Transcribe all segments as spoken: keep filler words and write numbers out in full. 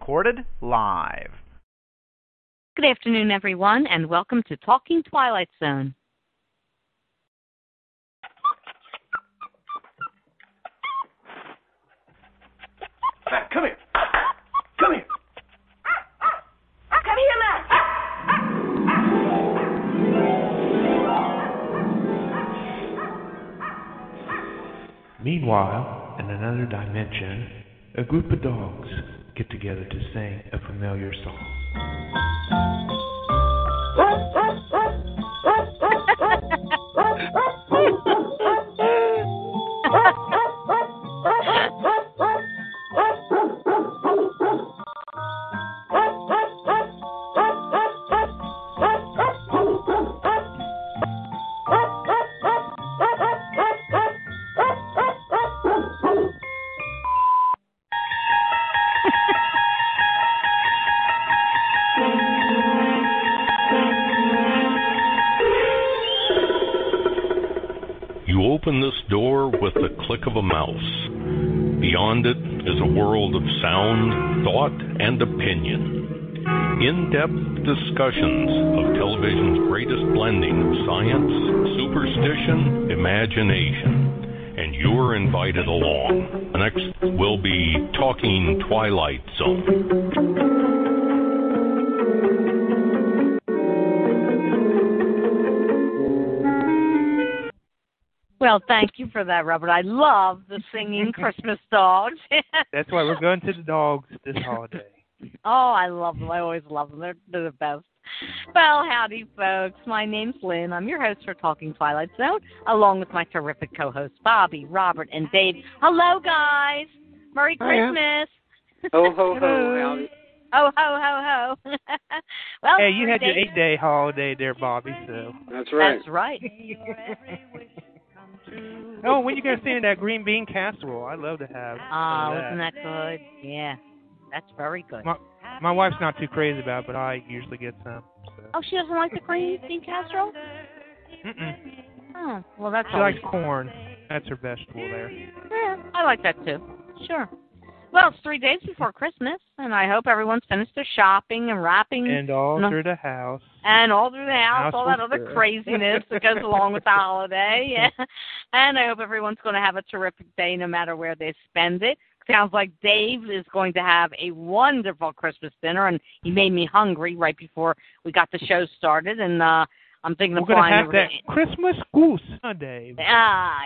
recorded live. Good afternoon, everyone, and welcome to Talking Twilight Zone. Matt, come here. Come here. Come here, Matt. Meanwhile, in another dimension, a group of dogs get together to sing a familiar song. Open this door with the click of a mouse. Beyond it is a world of sound, thought, and opinion. In-depth discussions of television's greatest blending of science, superstition, imagination. And you're invited along. Next will be Talking Twilight Zone. Well, thank you for that, Robert. I love the singing Christmas dogs. That's why we're going to the dogs this holiday. Oh, I love them. I always love them. They're, they're the best. Well, howdy, folks. My name's Lynn. I'm your host for Talking Twilight Zone, along with my terrific co-hosts, Bobby, Robert, and Dave. Hello, guys. Merry Christmas. Ho, ho, ho, howdy. Oh, ho, ho, ho. Well, hey, you had your eight-day holiday there, Bobby, so. That's right. That's right. Oh, when you going to sing that green bean casserole? I'd love to have. Oh, that. isn't that good? Yeah, that's very good. My, my wife's not too crazy about it, but I usually get some. So. Oh, she doesn't like the green bean casserole? Mm-mm. Oh, well, that's She likes corn. That's her vegetable there. Yeah, I like that too. Sure. Well, it's three days before Christmas, and I hope everyone's finished their shopping and wrapping. And all and, through the house. And all through the house, house all that other good. craziness that goes along with the holiday. Yeah. And I hope everyone's going to have a terrific day no matter where they spend it. Sounds like Dave is going to have a wonderful Christmas dinner, and he made me hungry right before we got the show started, and uh, I'm thinking We're of flying have over that to... Christmas goose, huh, Dave? Ah.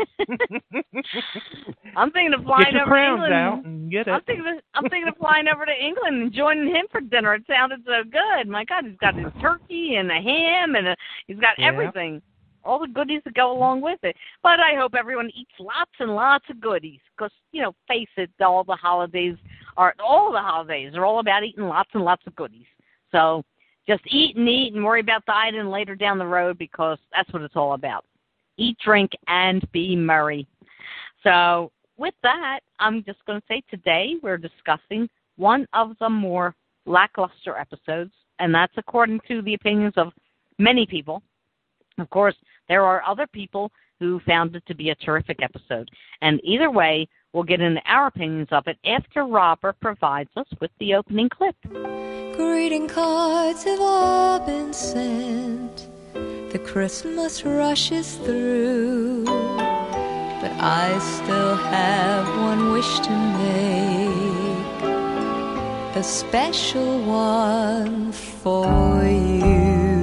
I'm thinking of flying get your over crowns to England. out and get it. I'm thinking of, I'm thinking of flying over to England and joining him for dinner. It sounded so good. My God, he's got his turkey and a ham, and a, he's got yeah. everything. All the goodies that go along with it. But I hope everyone eats lots and lots of goodies because, you know, face it, all the holidays are, all the holidays are all about eating lots and lots of goodies. So just eat and eat and worry about dieting later down the road because that's what it's all about. Eat, drink, and be merry. So with that, I'm just going to say today we're discussing one of the more lackluster episodes, and that's according to the opinions of many people. Of course, there are other people who found it to be a terrific episode. And either way, we'll get into our opinions of it after Robert provides us with the opening clip. Greeting cards have all been sent. The Christmas rushes through. But I still have one wish to make. A special one for you.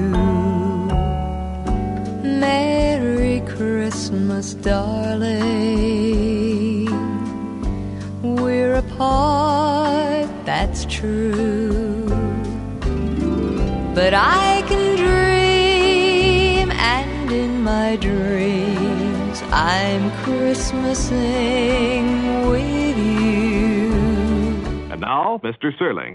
Merry Christmas, darling. We're apart, that's true. But I can dream, and in my dreams I'm Christmasing with you. And now, Mister Serling.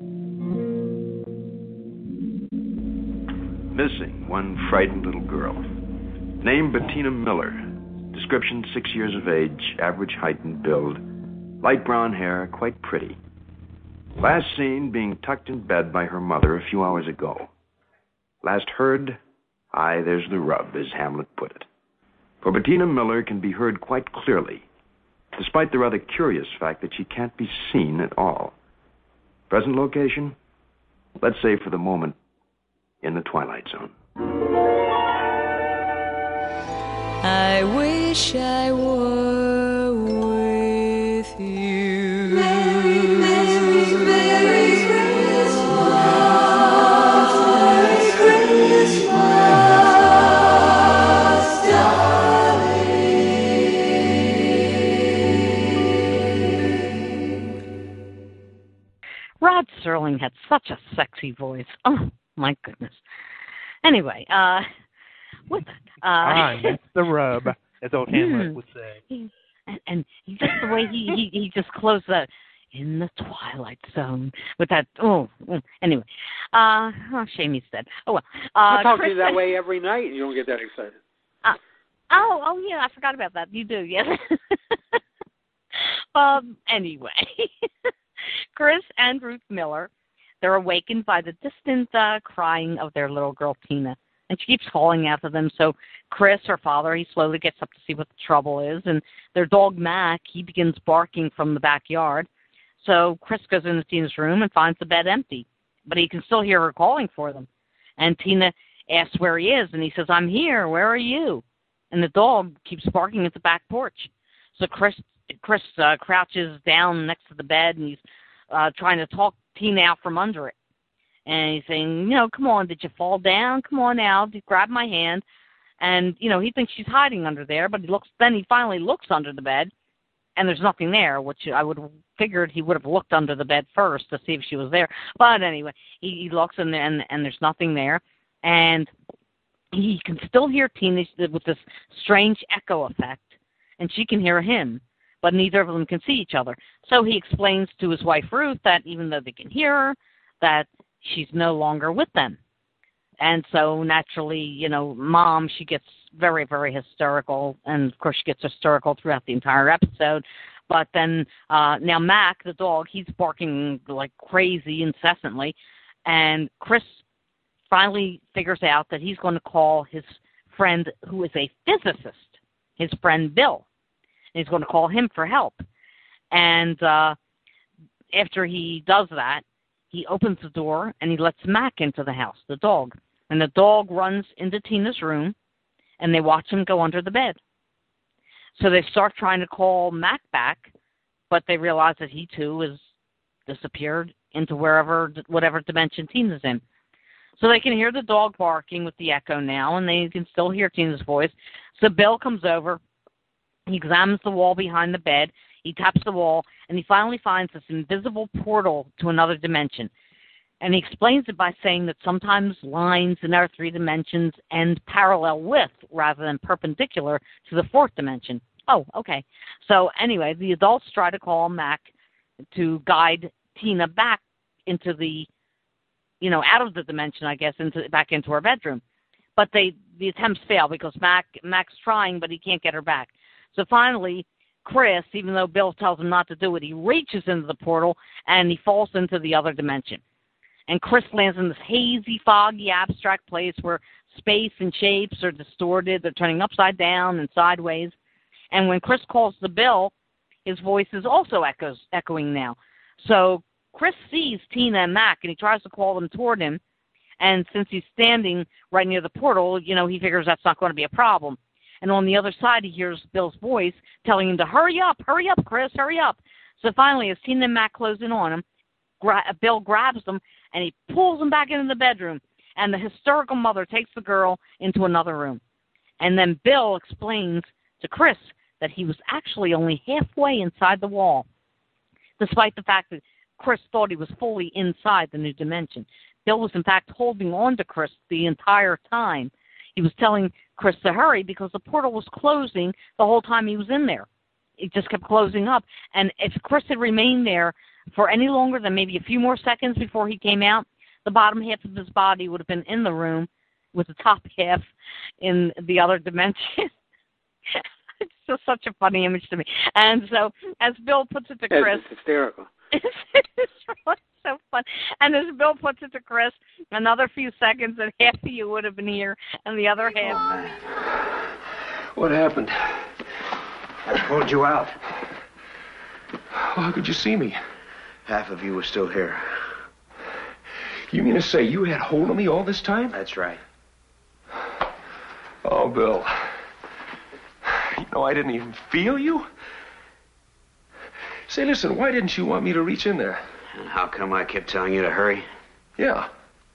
Missing one frightened little girl. Name Bettina Miller. Description six years of age, average height and build. Light brown hair, quite pretty. Last seen being tucked in bed by her mother a few hours ago. Last heard, aye, there's the rub, as Hamlet put it. For Bettina Miller can be heard quite clearly, despite the rather curious fact that she can't be seen at all. Present location? Let's say for the moment, in the Twilight Zone. I wish I were with you. Merry, Merry, Merry Christmas. Merry Christmas, darling. Rod Serling had such a sexy voice. Oh, my goodness. Anyway, uh, with that, uh, ah, that's the rub, as old Hamlet would say. He, and, and just the way he, he, he just closed that, in the Twilight Zone, with that, oh, anyway. Uh, oh, shame he's dead. Oh, well. Uh, I talk Chris, to you that way every night, and you don't get that excited. Uh, oh, oh, yeah, I forgot about that. You do, yes. um, anyway. Chris and Ruth Miller, they're awakened by the distant uh, crying of their little girl, Tina. And she keeps calling after them. So Chris, her father, he slowly gets up to see what the trouble is. And their dog, Mac, he begins barking from the backyard. So Chris goes into Tina's room and finds the bed empty. But he can still hear her calling for them. And Tina asks where he is. And he says, I'm here. Where are you? And the dog keeps barking at the back porch. So Chris Chris uh, crouches down next to the bed, and he's uh, trying to talk Tina out from under it. And he's saying, you know, come on, did you fall down? Come on out, grab my hand. And, you know, he thinks she's hiding under there, but he looks. Then he finally looks under the bed, and there's nothing there, which I would have figured he would have looked under the bed first to see if she was there. But anyway, he, he looks, in there, and, and there's nothing there. And he can still hear Tina with this strange echo effect, and she can hear him, but neither of them can see each other. So he explains to his wife, Ruth, that even though they can hear her, that she's no longer with them. And so naturally, you know, Mom, she gets very, very hysterical. And, of course, she gets hysterical throughout the entire episode. But then uh, now Mac, the dog, he's barking like crazy incessantly. And Chris finally figures out that he's going to call his friend who is a physicist, his friend Bill. And he's going to call him for help. And uh, after he does that, he opens the door and he lets Mac into the house, the dog. And the dog runs into Tina's room, and they watch him go under the bed. So they start trying to call Mac back, but they realize that he, too, has disappeared into wherever, whatever dimension Tina's in. So they can hear the dog barking with the echo now, and they can still hear Tina's voice. So Bill comes over. He examines the wall behind the bed. He taps the wall, and he finally finds this invisible portal to another dimension. And he explains it by saying that sometimes lines in our three dimensions end parallel with rather than perpendicular to the fourth dimension. Oh, okay. So anyway, the adults try to call Mac to guide Tina back into the, you know, out of the dimension, I guess, into back into her bedroom. But they the attempts fail because Mac Mac's trying, but he can't get her back. So finally, Chris, even though Bill tells him not to do it, he reaches into the portal and he falls into the other dimension. And Chris lands in this hazy, foggy, abstract place where space and shapes are distorted. They're turning upside down and sideways. And when Chris calls to Bill, his voice is also echoes, echoing now. So Chris sees Tina and Mac, and he tries to call them toward him. And since he's standing right near the portal, you know, he figures that's not going to be a problem. And on the other side, he hears Bill's voice telling him to hurry up, hurry up, Chris, hurry up. So finally, as Tina and Mac close in on him, gra- Bill grabs them, and he pulls them back into the bedroom. And the hysterical mother takes the girl into another room. And then Bill explains to Chris that he was actually only halfway inside the wall, despite the fact that Chris thought he was fully inside the new dimension. Bill was, in fact, holding on to Chris the entire time. He was telling Chris to hurry because the portal was closing the whole time he was in there. It just kept closing up. And if Chris had remained there for any longer than maybe a few more seconds before he came out, the bottom half of his body would have been in the room with the top half in the other dimension. It's just such a funny image to me. And so as Bill puts it to Chris... It's hysterical. It's really so fun. And as Bill puts it to Chris, another few seconds and half of you would have been here and the other half... What happened? I pulled you out. Well, how could you see me? Half of you were still here. You mean to say you had hold of me all this time? That's right. Oh, Bill. You know, I didn't even feel you. Say, listen, why didn't you want me to reach in there? And how come I kept telling you to hurry? Yeah.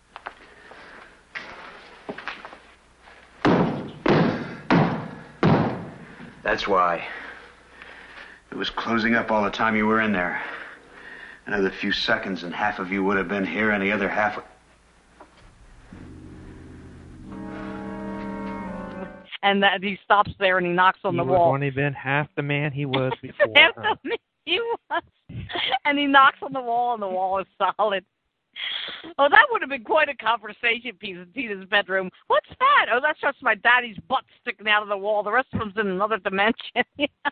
That's why. It was closing up all the time you were in there. Another few seconds and half of you would have been here and the other half... And that he stops there and he knocks on he the was wall. only been half the man he was before. half huh? the man he was. And he knocks on the wall and the wall is solid. Oh, that would have been quite a conversation piece in Tina's bedroom. What's that? Oh, that's just my daddy's butt sticking out of the wall. The rest of them's in another dimension.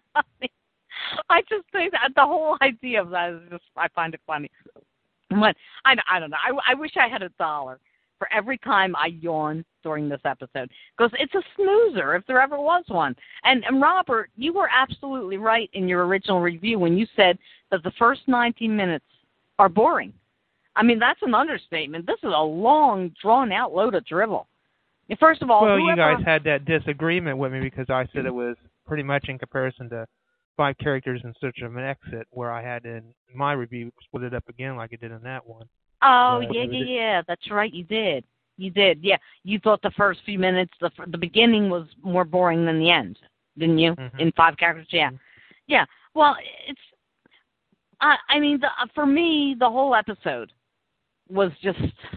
I just think that the whole idea of that is just, I find it funny. But I, I don't know. I, I wish I had a dollar for every time I yawn during this episode, because it's a snoozer if there ever was one. And, and Robert, you were absolutely right in your original review when you said that the first nineteen minutes are boring. I mean, that's an understatement. This is a long, drawn-out load of drivel. First of all, well, whoever... you guys had that disagreement with me because I said it was pretty much in comparison to Five Characters in Search of an Exit, where I had in my review split it up again like I did in that one. Oh, but yeah, yeah, yeah. That's right. You did. You did. Yeah. You thought the first few minutes, the the beginning was more boring than the end, didn't you? Mm-hmm. In Five Characters, yeah. Mm-hmm. Yeah. Well, it's, I, I mean, the, for me, the whole episode was just,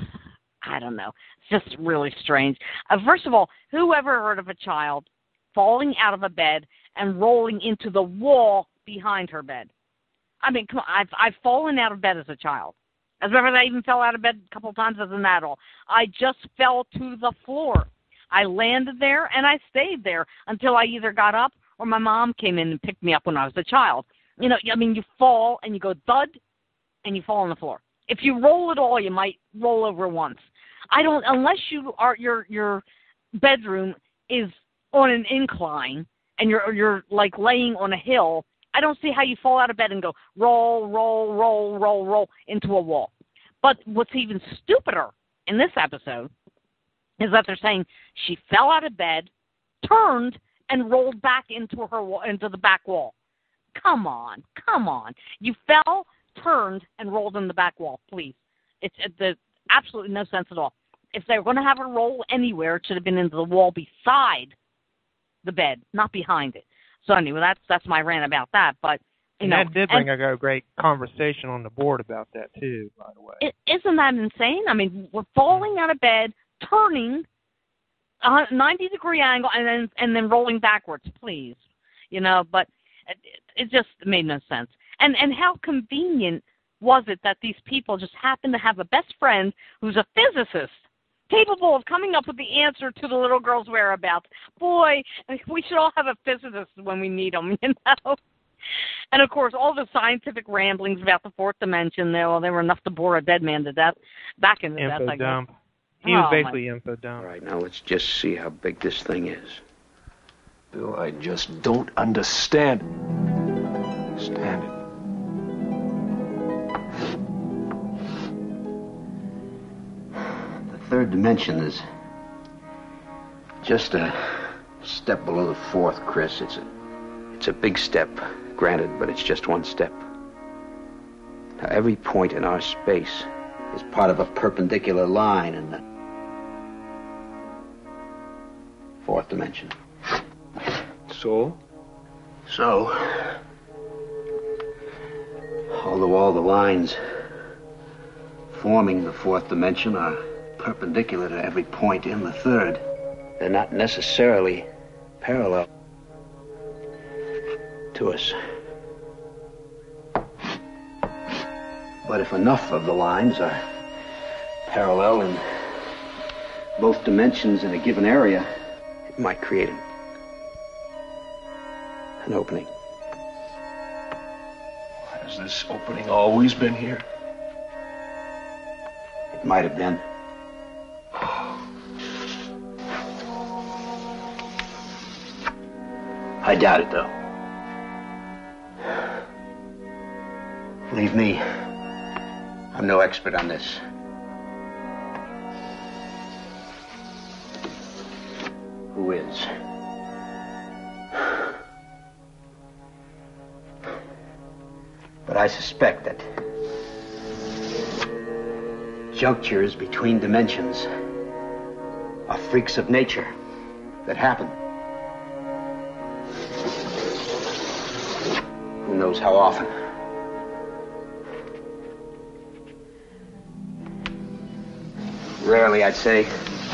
I don't know, it's just really strange. Uh, first of all, whoever heard of a child falling out of a bed and rolling into the wall behind her bed? I mean, come on, I've, I've fallen out of bed as a child. As a matter of fact, I even fell out of bed a couple of times as an adult. I just fell to the floor. I landed there, and I stayed there until I either got up or my mom came in and picked me up when I was a child. You know, I mean, you fall, and you go thud, and you fall on the floor. If you roll at all, you might roll over once. I don't, unless you are, your your bedroom is on an incline, and you're you're like laying on a hill, I don't see how you fall out of bed and go roll, roll, roll, roll, roll into a wall. But what's even stupider in this episode is that they're saying she fell out of bed, turned, and rolled back into her into the back wall. Come on, come on. You fell, turned, and rolled in the back wall, please. It's it, there's absolutely no sense at all. If they were going to have her roll anywhere, it should have been into the wall beside the bed, not behind it. So anyway, that's that's my rant about that. But you and know, that did bring and, a great conversation on the board about that too, by the way. It, isn't that insane? I mean, we're falling out of bed, turning a ninety degree angle, and then and then rolling backwards, please. You know, but it, it just made no sense. And and how convenient was it that these people just happened to have a best friend who's a physicist, capable of coming up with the answer to the little girl's whereabouts? Boy, we should all have a physicist when we need them, you know? And, of course, all the scientific ramblings about the fourth dimension, they, well, they were enough to bore a dead man to death, back in the death, I guess. Info dump. He was oh, basically my... info dump. All right, now let's just see how big this thing is. Bill, I just don't understand. Understand it. The third dimension is just a step below the fourth, Chris. It's a, it's a big step, granted, but it's just one step. Now, every point in our space is part of a perpendicular line in the fourth dimension. So? So, although all the lines forming the fourth dimension are perpendicular to every point in the third, they're not necessarily parallel to us. But if enough of the lines are parallel in both dimensions in a given area, it might create an, an opening. Has this opening always been here? It might have been. I doubt it, though. Believe me, I'm no expert on this. who is. But I suspect that junctures between dimensions are freaks of nature that happen. Who knows how often? Rarely, I'd say.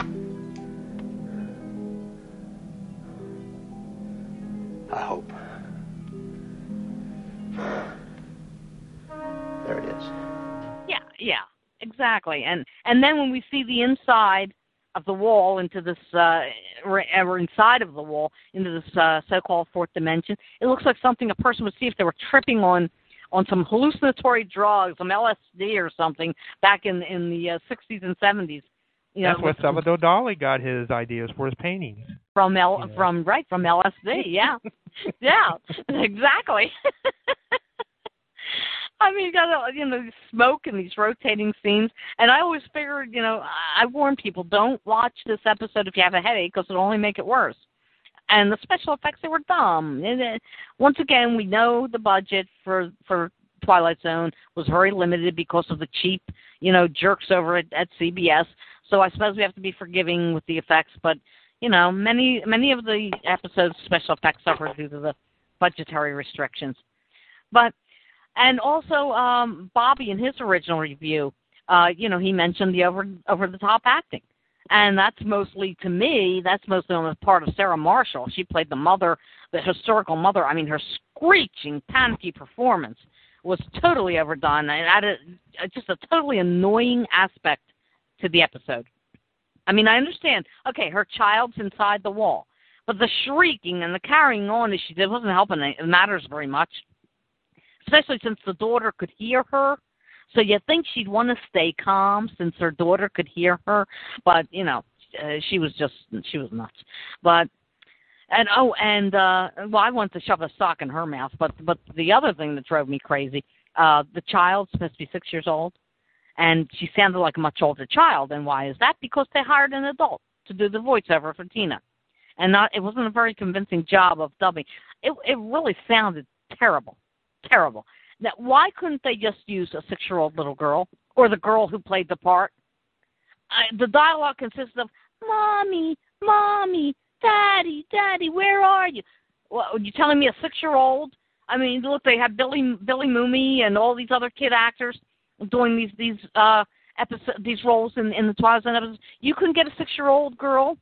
I hope. There it is. Yeah, yeah, exactly. And and then when we see the inside of the wall into this, uh, or, or inside of the wall into this uh, so-called fourth dimension, it looks like something a person would see if they were tripping on on some hallucinatory drugs, some L S D or something, back in in the uh, sixties and seventies. You That's know, where Salvador Dali got his ideas for his paintings. From L, you know. from right from L S D, yeah, yeah, exactly. I mean, you got you know smoke and these rotating scenes, and I always figured, you know, I warn people, don't watch this episode if you have a headache, because it'll only make it worse. And the special effects, they were dumb. And, uh, once again, we know the budget for for Twilight Zone was very limited because of the cheap, you know, jerks over at, at C B S. So I suppose we have to be forgiving with the effects. But, you know, many many of the episodes' special effects suffered due to the budgetary restrictions. But, and also, um, Bobby, in his original review, uh, you know, he mentioned the over over the top acting. And that's mostly, to me, that's mostly on the part of Sarah Marshall. She played the mother, the historical mother. I mean, her screeching, panicky performance was totally overdone and added just a totally annoying aspect to the episode. I mean, I understand, okay, her child's inside the wall, but the shrieking and the carrying on as she did wasn't helping the matters very much, especially since the daughter could hear her. So you think she'd want to stay calm since her daughter could hear her, but, you know, uh, she was just, she was nuts. But, and, oh, and, uh, well, I wanted to shove a sock in her mouth, but but the other thing that drove me crazy, uh, the child's supposed to be six years old, and she sounded like a much older child. And why is that? Because they hired an adult to do the voiceover for Tina. And not, it wasn't a very convincing job of dubbing. It, it really sounded terrible, terrible. Now, why couldn't they just use a six-year-old little girl or the girl who played the part? Uh, the dialogue consists of, Mommy, Mommy, Daddy, Daddy, where are you? Well, are you telling me a six-year-old? I mean, look, they have Billy Billy Mooney and all these other kid actors doing these these uh episode, these roles in, in the Twilight Zone episodes. You couldn't get a six-year-old girl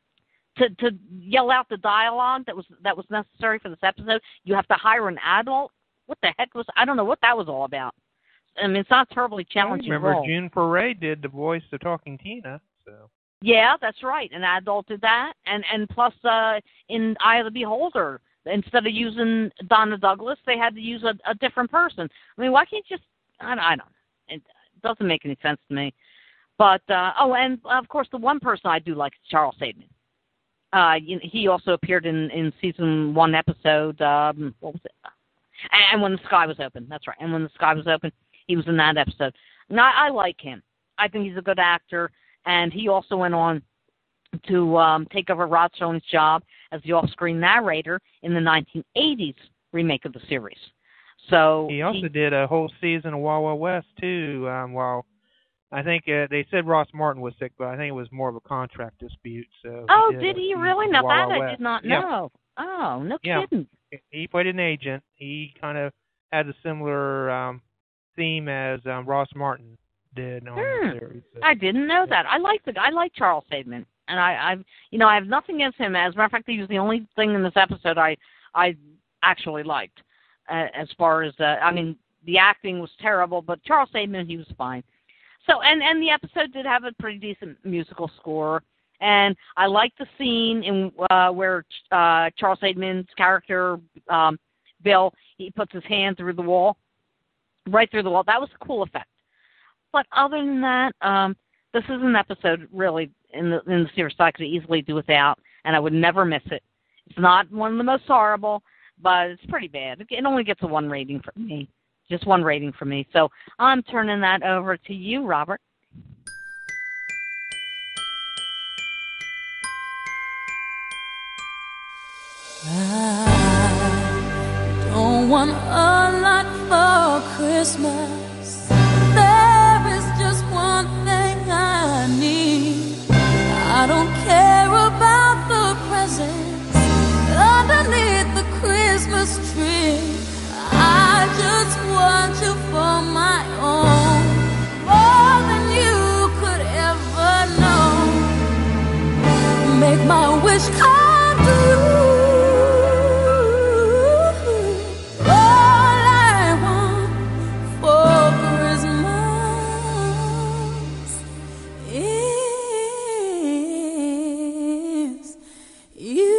to to yell out the dialogue that was that was necessary for this episode. You have to hire an adult. What the heck was, I don't know what that was all about. I mean, it's not a terribly challenging I remember role. June Foray did the voice of Talking Tina. So. Yeah, that's right. An adult did that. And and plus, uh, in Eye of the Beholder, instead of using Donna Douglas, they had to use a, a different person. I mean, why can't you just, I, I don't, it doesn't make any sense to me. But, uh, oh, and of course, the one person I do like is Charles Saidman. Uh, he also appeared in, in season one episode, um, what was it? And When the Sky Was Open. That's right. And When the Sky Was Open, he was in that episode. Now, I like him. I think he's a good actor. And he also went on to um, take over Rod Serling's job as the off-screen narrator in the nineteen eighties remake of the series. So He also he, did a whole season of Wild Wild West, too, um, while I think uh, they said Ross Martin was sick, but I think it was more of a contract dispute. So Oh, he did a he season really? of Now, Wild that Wild I West. did not Yeah. know. Oh, no Yeah. kidding. He played an agent. He kind of had a similar um, theme as um, Ross Martin did on Hmm. the series. So. I didn't know that. I like the I like Charles Saidman, and I, I've you know I have nothing against him. As a matter of fact, he was the only thing in this episode I I actually liked. Uh, as far as uh, I mean, the acting was terrible, but Charles Saidman, he was fine. So and and the episode did have a pretty decent musical score, and I liked the scene in uh, where uh, Charles Saidman's character um, Bill, he puts his hand through the wall, right through the wall. That was a cool effect. But other than that, um, this is an episode really in the in the series I could easily do without, and I would never miss it. It's not one of the most horrible, but it's pretty bad. It only gets a one rating for me, just one rating for me. So I'm turning that over to you, Robert. I don't want a lot for Christmas. There is just one thing I need. I don't care about the presents underneath the Christmas tree. I just want you for my own, more than you could ever know. Make my wish come true. All I want for Christmas is you.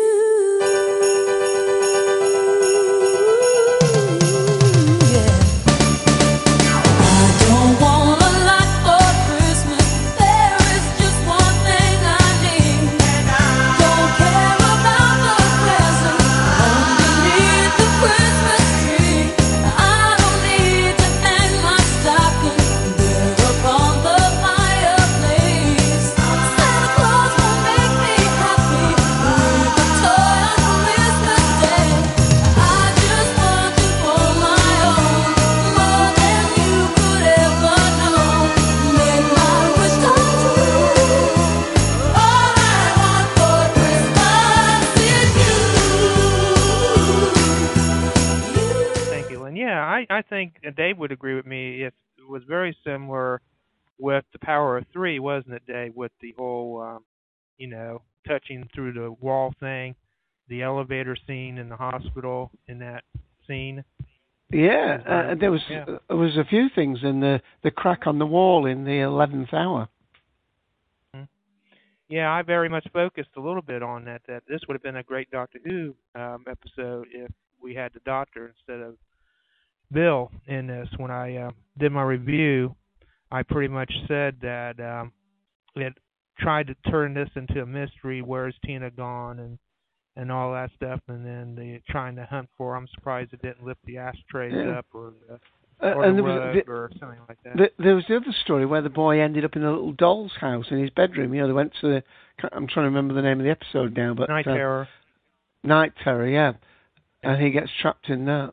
I think Dave would agree with me. It was very similar with The Power of Three, wasn't it, Dave? With the whole, um, you know, touching through the wall thing, the elevator scene in the hospital in that scene. Yeah, uh, there was yeah. uh, there was a few things in the the crack on the wall in the eleventh hour. Yeah, I very much focused a little bit on that. That this would have been a great Doctor Who um, episode if we had the Doctor instead of Bill in this. When I uh, did my review, I pretty much said that um, it tried to turn this into a mystery. Where's Tina gone and and all that stuff, and then the trying to hunt for her. I'm surprised it didn't lift the ashtrays yeah. up or the, uh, or and the there rug was the, or something like that. The, there was the other story where the boy ended up in a little doll's house in his bedroom. You know, they went to the. I'm trying to remember the name of the episode now, but Night uh, Terror. Night Terror, yeah, and he gets trapped in that.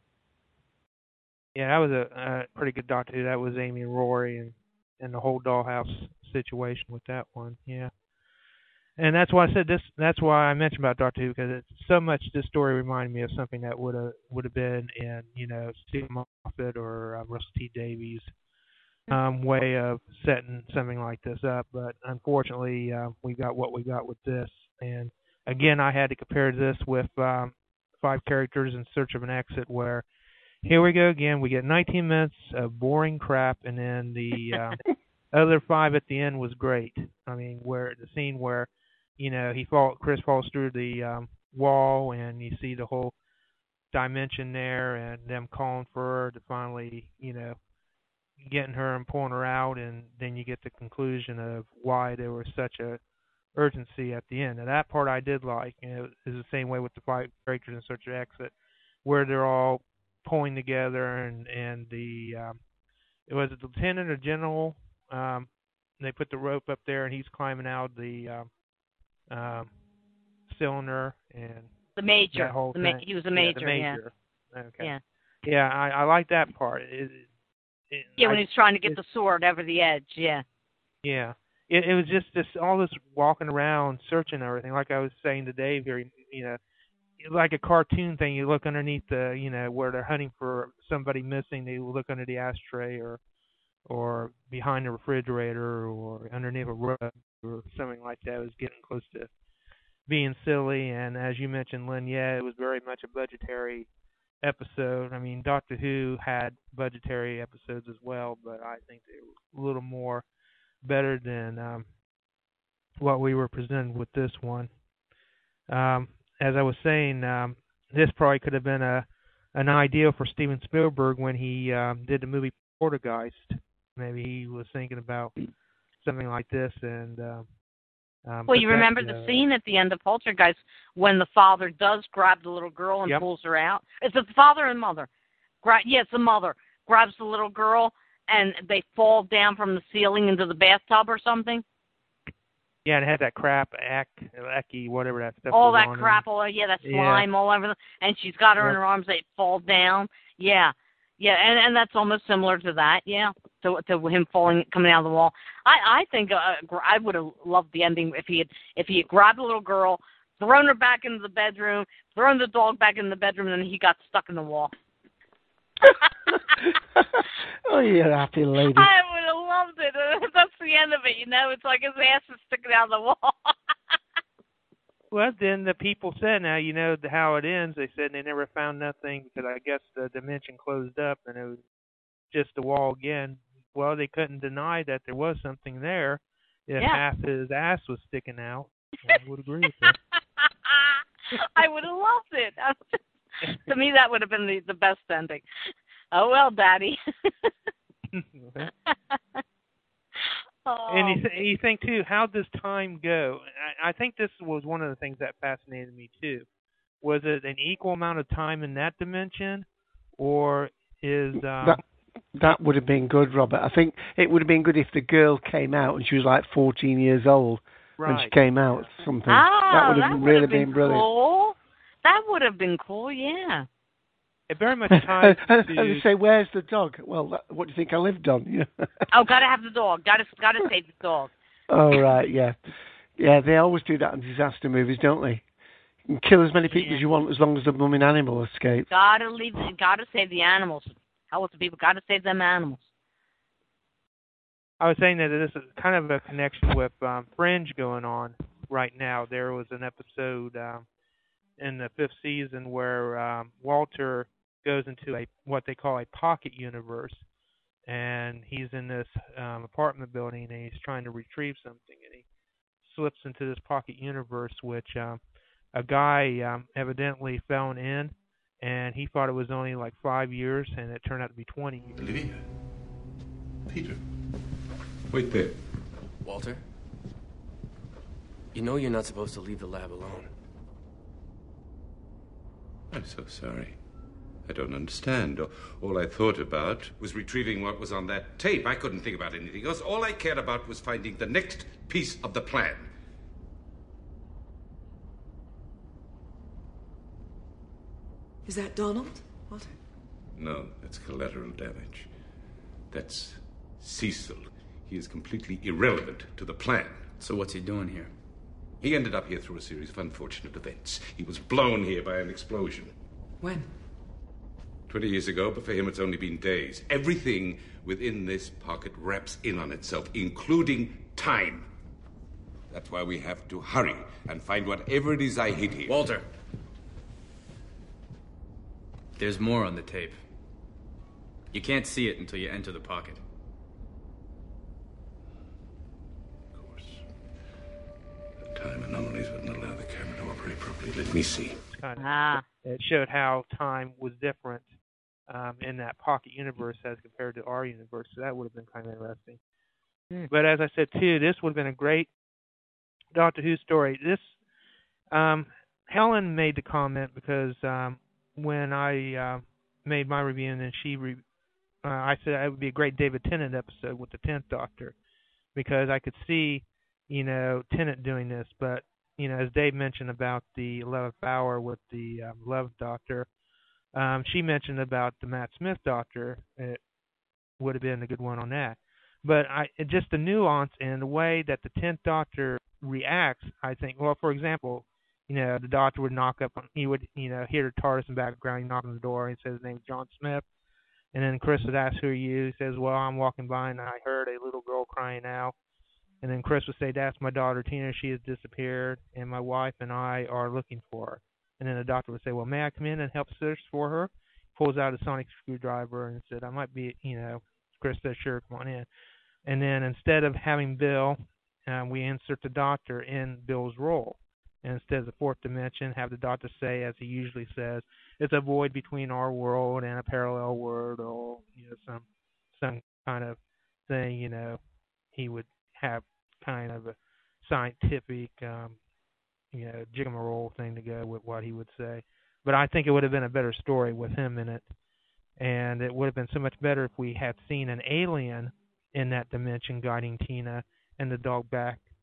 Yeah, that was a, a pretty good Doctor Who. That was Amy and Rory and and the whole dollhouse situation with that one. Yeah. And that's why I said this. That's why I mentioned about Doctor Who, because it's so much. This story reminded me of something that would have would have been in, you know, Steve Moffat or uh, Russell T Davies' um, way of setting something like this up. But unfortunately, uh, we got what we got with this. And again, I had to compare this with um, Five Characters in Search of an Exit, where here we go again. We get nineteen minutes of boring crap, and then the uh, other five at the end was great. I mean, where the scene where, you know, he fall, Chris falls through the um, wall, and you see the whole dimension there, and them calling for her to finally, you know, getting her and pulling her out, and then you get the conclusion of why there was such a urgency at the end. And that part I did like. And it was the same way with the Five Characters in Search of Exit, where they're all pulling together, and and the um, it was a lieutenant or general. Um, they put the rope up there, and he's climbing out the. Um, Um, cylinder and the major. That whole the ma- thing. he was a major. Yeah, the major. Yeah. Okay. Yeah. Yeah, I, I like that part. It, it, yeah, when I, he's trying to get the sword over the edge. Yeah. Yeah. It, it was just this all this walking around, searching everything. Like I was saying to Dave here, you know, like a cartoon thing. You look underneath the, you know, where they're hunting for somebody missing. They look under the ashtray or. or behind the refrigerator or underneath a rug or something like that. It was getting close to being silly. And as you mentioned, Lynn, yeah, it was very much a budgetary episode. I mean, Doctor Who had budgetary episodes as well, but I think they were a little more better than um, what we were presented with this one. Um, as I was saying, um, this probably could have been a an idea for Steven Spielberg when he um, did the movie Poltergeist. Maybe he was thinking about something like this, and um, um, well, you that, remember uh, the scene at the end of Poltergeist when the father does grab the little girl and yep. pulls her out. Is it the father and mother? Gra- yes, the mother grabs the little girl, and they fall down from the ceiling into the bathtub or something. Yeah, and it had that crap, ack, ecky, whatever that stuff All was that on crap, them. all yeah, that Yeah. slime all over them, and she's got her Yep. in her arms. They fall down. Yeah, yeah, and and that's almost similar to that. Yeah, to to him falling, coming out of the wall. I I think uh, I would have loved the ending if he had if he had grabbed a little girl, thrown her back into the bedroom, thrown the dog back in the bedroom, and then he got stuck in the wall. Oh, you're a happy lady. I would have loved it. That's the end of it, you know. It's like his ass is sticking out of the wall. Well, then the people said, now you know how it ends. They said they never found nothing because I guess the dimension closed up and it was just the wall again. Well, they couldn't deny that there was something there if Yeah. half his ass was sticking out. I would agree with that. I would have loved it. To me, that would have been the, the best ending. Oh, well, Daddy. Oh. And you, th- you think, too, how does time go? I, I think this was one of the things that fascinated me, too. Was it an equal amount of time in that dimension, or is... Um, that, that would have been good, Robert. I think it would have been good if the girl came out and she was like fourteen years old right. when she came out. Something. Ah, that would have that really would have been, been brilliant. cool. That would have been cool, yeah. It very much ties and, to... and they say, "Where's the dog?" Well, that, what do you think I lived on? Oh, gotta have the dog. Gotta gotta save the dog. Oh right, yeah, yeah. They always do that in disaster movies, don't they? You can kill as many people Yeah. as you want as long as the blooming animal escapes. Gotta leave. Gotta save the animals. Hell with the people. Gotta save them animals. I was saying that this is kind of a connection with um, Fringe going on right now. There was an episode um, in the fifth season where um, Walter goes into a what they call a pocket universe, and he's in this um, apartment building and he's trying to retrieve something, and he slips into this pocket universe, which um, a guy um, evidently fell in, and he thought it was only like five years, and it turned out to be twenty years. Olivia. Peter. Wait there. Walter? You know you're not supposed to leave the lab alone. I'm so sorry. I don't understand. All I thought about was retrieving what was on that tape. I couldn't think about anything else. All I cared about was finding the next piece of the plan. Is that Donald, Walter? No, that's collateral damage. That's Cecil. He is completely irrelevant to the plan. So what's he doing here? He ended up here through a series of unfortunate events. He was blown here by an explosion. When? Twenty years ago, but for him it's only been days. Everything within this pocket wraps in on itself, including time. That's why we have to hurry and find whatever it is I hid here. Walter! There's more on the tape. You can't see it until you enter the pocket. Of course. The time anomalies wouldn't allow the camera to operate properly. Let me see. Kind of, Ah. It showed how time was different um, in that pocket universe as compared to our universe. So that would have been kind of interesting. Hmm. But as I said too, this would have been a great Doctor Who story. This um, Helen made the comment because um, when I uh, made my review and then she, re- uh, I said it would be a great David Tennant episode with the tenth Doctor because I could see, you know, Tennant doing this, but you know, as Dave mentioned about the eleventh hour with the um, eleventh Doctor, um, she mentioned about the Matt Smith Doctor. It would have been a good one on that. But I just the nuance and the way that the tenth Doctor reacts, I think. Well, for example, you know, the Doctor would knock up on, he would, you know, hear the TARDIS in the background, he knock on the door, and he says his name's John Smith. And then Chris would ask, who are you? He says, well, I'm walking by and I heard a little girl crying out. And then Chris would say, that's my daughter, Tina. She has disappeared, and my wife and I are looking for her. And then the Doctor would say, well, may I come in and help search for her? Pulls out a sonic screwdriver and said, I might be, you know, Chris says, sure, come on in. And then instead of having Bill, um, we insert the Doctor in Bill's role. And instead of the fourth dimension, have the Doctor say, as he usually says, it's a void between our world and a parallel world, or, you know, some some kind of thing, you know, he would have kind of a scientific, um, you know, jiggamarole thing to go with what he would say. But I think it would have been a better story with him in it. And it would have been so much better if we had seen an alien in that dimension guiding Tina and the dog back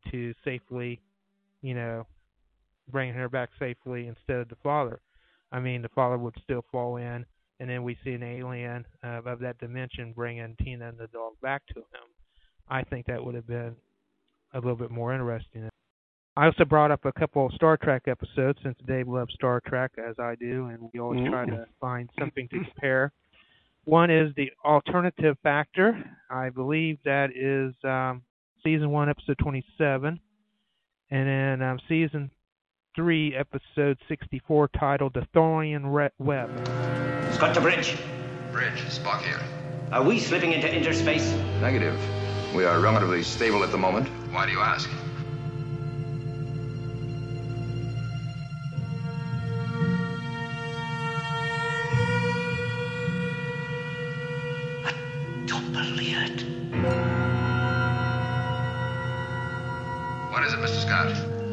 to safely, you know, bringing her back safely instead of the father. I mean, the father would still fall in, and then we see an alien uh, of that dimension bringing Tina and the dog back to him. I think that would have been a little bit more interesting. I also brought up a couple of Star Trek episodes, since Dave loves Star Trek, as I do, and we always mm-hmm. try to find something to compare. One is the Alternative Factor. I believe that is um, Season one, Episode twenty-seven. And then um, Season three, Episode sixty-four, titled The Thorian Re- Web. Scott to Bridge. Bridge, Spock here. Are we slipping into interspace? Negative. We are relatively stable at the moment. Why do you ask? Don't believe it. What is it, Mister Scott?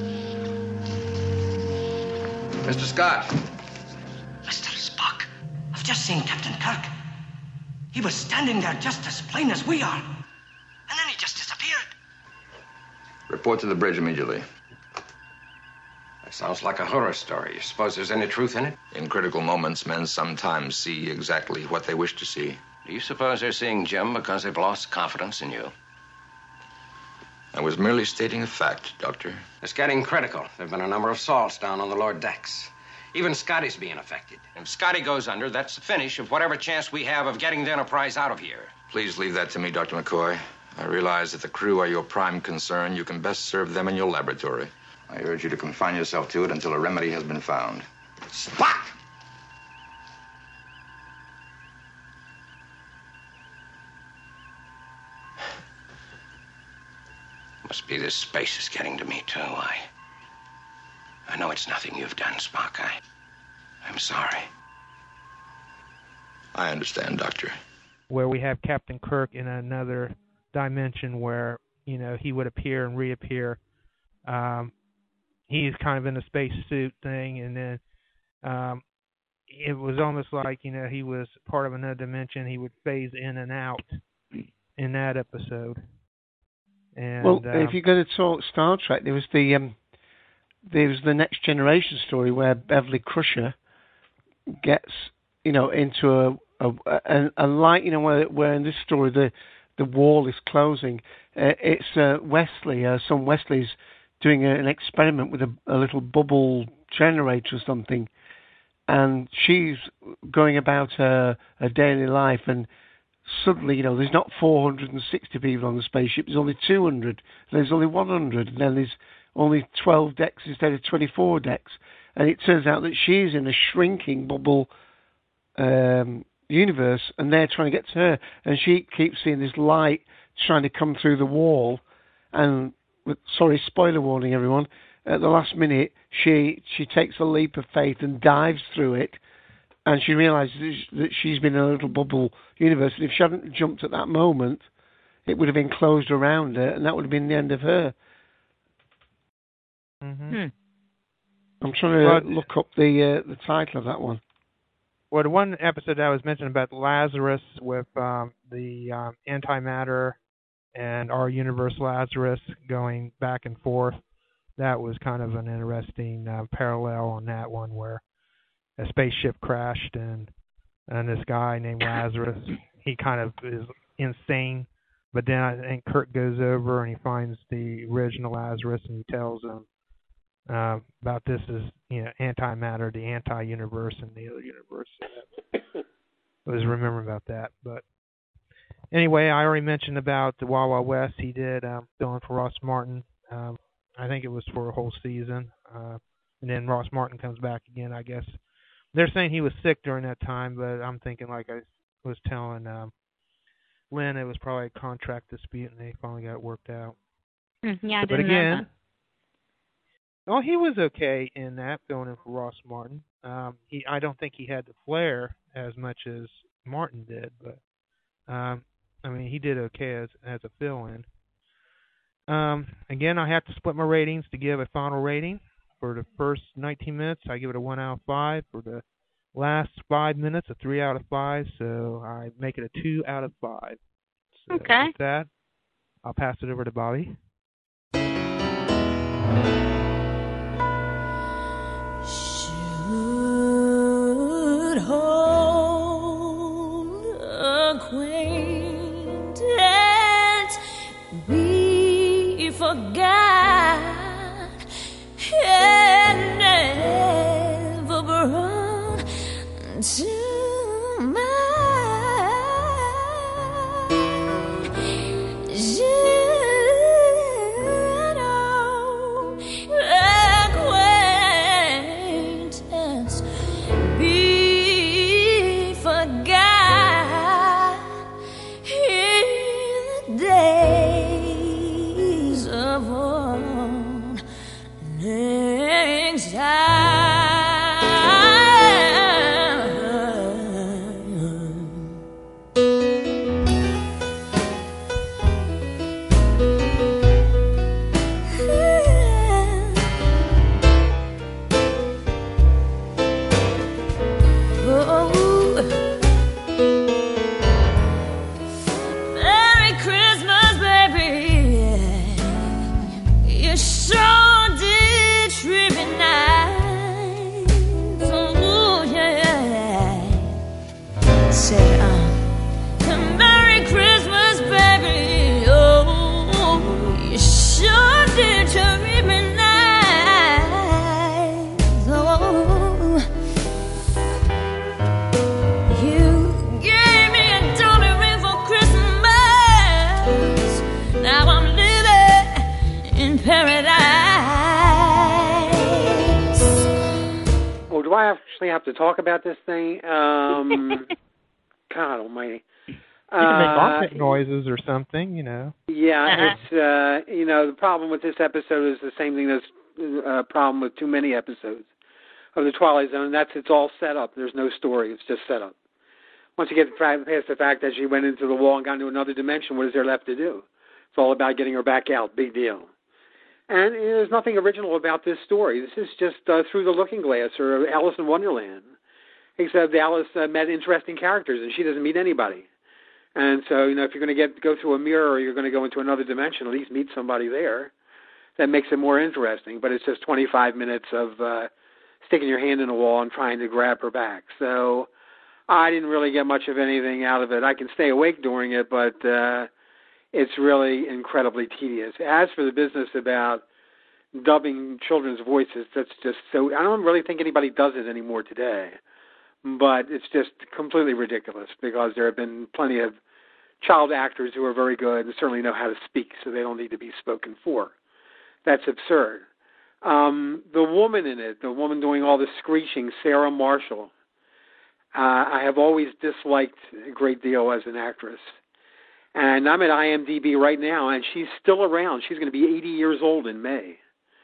Mister Scott. Mister Spock, I've just seen Captain Kirk. He was standing there just as plain as we are. And then he just disappeared. Report to the bridge immediately. That sounds like a horror story. You suppose there's any truth in it? In critical moments, men sometimes see exactly what they wish to see. Do you suppose they're seeing Jim because they've lost confidence in you? I was merely stating a fact, Doctor. It's getting critical. There have been a number of assaults down on the lower decks. Even Scotty's being affected. If Scotty goes under, that's the finish of whatever chance we have of getting the Enterprise out of here. Please leave that to me, Doctor McCoy. I realize that the crew are your prime concern. You can best serve them in your laboratory. I urge you to confine yourself to it until a remedy has been found. Spock! Must be this space is getting to me, too. I... I know it's nothing you've done, Spock. I... I'm sorry. I understand, Doctor. Where we have Captain Kirk in another dimension where, you know, he would appear and reappear. Um, he's kind of in a spacesuit thing, and then um, it was almost like, you know, he was part of another dimension. He would phase in and out in that episode. And, well, um, if you go to talk Star Trek, there was the um, there was the Next Generation story where Beverly Crusher gets, you know, into a a, a, a light, you know, where, where in this story the the wall is closing. Uh, it's uh, Wesley, uh, son Wesley's doing a, an experiment with a, a little bubble generator or something, and she's going about her, her daily life, and suddenly, you know, there's not four hundred sixty people on the spaceship, there's only two hundred, there's only one hundred, and then there's only twelve decks instead of twenty-four decks. And it turns out that she's in a shrinking bubble um, universe, and they're trying to get to her, and she keeps seeing this light trying to come through the wall, and, with, sorry, spoiler warning, everyone, at the last minute, she, she takes a leap of faith and dives through it, and she realizes that she's been in a little bubble universe, and if she hadn't jumped at that moment, it would have been closed around her, and that would have been the end of her. Mm-hmm. Hmm. I'm trying to well, look up the uh, the title of that one. Well, the one episode I was mentioning about Lazarus with um, the um, antimatter and our universe Lazarus going back and forth, that was kind of an interesting uh, parallel on that one, where a spaceship crashed, and and this guy named Lazarus, he kind of is insane, but then I think Kirk goes over and he finds the original Lazarus, and he tells him uh, about this is, you know, antimatter, the anti-universe, and the other universe. So I was remembering about that. But anyway, I already mentioned about the Wild Wild West. He did um, fill in for Ross Martin. Um, I think it was for a whole season, uh, and then Ross Martin comes back again, I guess. They're saying he was sick during that time, but I'm thinking, like I was telling um, Lynn, it was probably a contract dispute, and they finally got it worked out. Mm, yeah, I but didn't again, know that. Oh, he was okay in that, filling in for Ross Martin. Um, he, I don't think he had the flair as much as Martin did, but um, I mean, he did okay as as a fill-in. Um, again, I have to split my ratings to give a final rating. For the first nineteen minutes, I give it a one out of five. For the last five minutes, a three out of five. So I make it a two out of five. So okay. With that, I'll pass it over to Bobby. could hold acquaintance, we forgot and never brought to mind. I actually have to talk about this thing? Um, God almighty. You can make rocket noises or something, you know. Yeah, it's, uh, you know, the problem with this episode is the same thing that's a uh, problem with too many episodes of The Twilight Zone, and that's it's all set up. There's no story. It's just set up. Once you get past the fact that she went into the wall and got into another dimension, what is there left to do? It's all about getting her back out. Big deal. And there's nothing original about this story. This is just uh, Through the Looking Glass or Alice in Wonderland, except Alice uh, met interesting characters, and she doesn't meet anybody. And so, you know, if you're going to get go through a mirror or you're going to go into another dimension, at least meet somebody there. That makes it more interesting. But it's just twenty-five minutes of uh, sticking your hand in a wall and trying to grab her back. So I didn't really get much of anything out of it. I can stay awake during it, but uh, it's really incredibly tedious. As for the business about dubbing children's voices, that's just so... I don't really think anybody does it anymore today. But it's just completely ridiculous because there have been plenty of child actors who are very good and certainly know how to speak, so they don't need to be spoken for. That's absurd. Um, the woman in it, the woman doing all the screeching, Sarah Marshall, uh, I have always disliked a great deal as an actress. And I'm at I M D B right now, and she's still around. She's going to be eighty years old in May.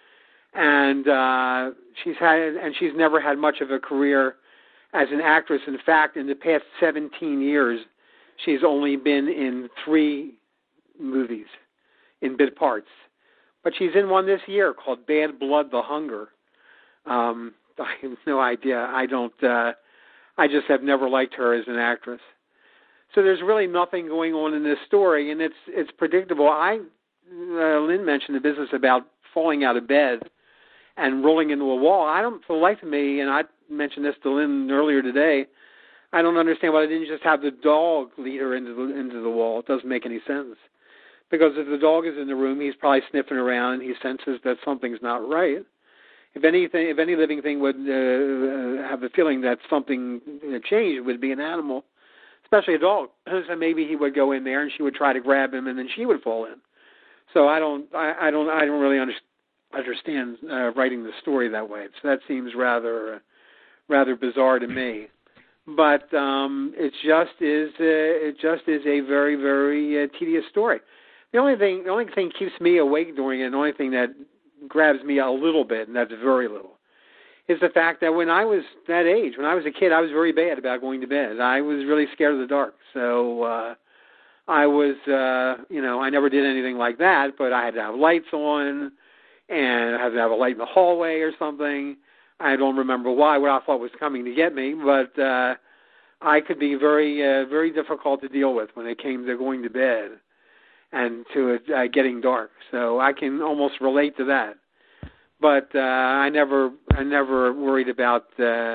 And uh, she's had, and she's never had much of a career as an actress. In fact, in the past seventeen years, she's only been in three movies in bit parts. But she's in one this year called Bad Blood, The Hunger. Um, I have no idea. I don't, uh, I just have never liked her as an actress. So there's really nothing going on in this story, and it's it's predictable. I, uh, Lynn mentioned the business about falling out of bed and rolling into a wall. I don't, for the life of me, and I mentioned this to Lynn earlier today, I don't understand why they didn't just have the dog lead her into the into the wall. It doesn't make any sense. Because if the dog is in the room, he's probably sniffing around and he senses that something's not right. If anything, if any living thing would uh, have a feeling that something changed, it would be an animal, especially a dog. So maybe he would go in there and she would try to grab him and then she would fall in. So I don't, I, I don't, I don't really understand. understand uh, writing the story that way. So that seems rather uh, rather bizarre to me. But um, it just is uh, it just is a very very uh, tedious story. The only thing the only thing keeps me awake during it, and the only thing that grabs me a little bit, and that's very little, is the fact that when I was that age, when I was a kid, I was very bad about going to bed. I was really scared of the dark. So uh, I was, uh, you know, I never did anything like that, but I had to have lights on, and I had to have a light in the hallway or something. I don't remember why, what I thought was coming to get me, but uh, I could be very, uh, very difficult to deal with when it came to going to bed and to it uh, getting dark. So I can almost relate to that. But uh, I never, I never worried about uh,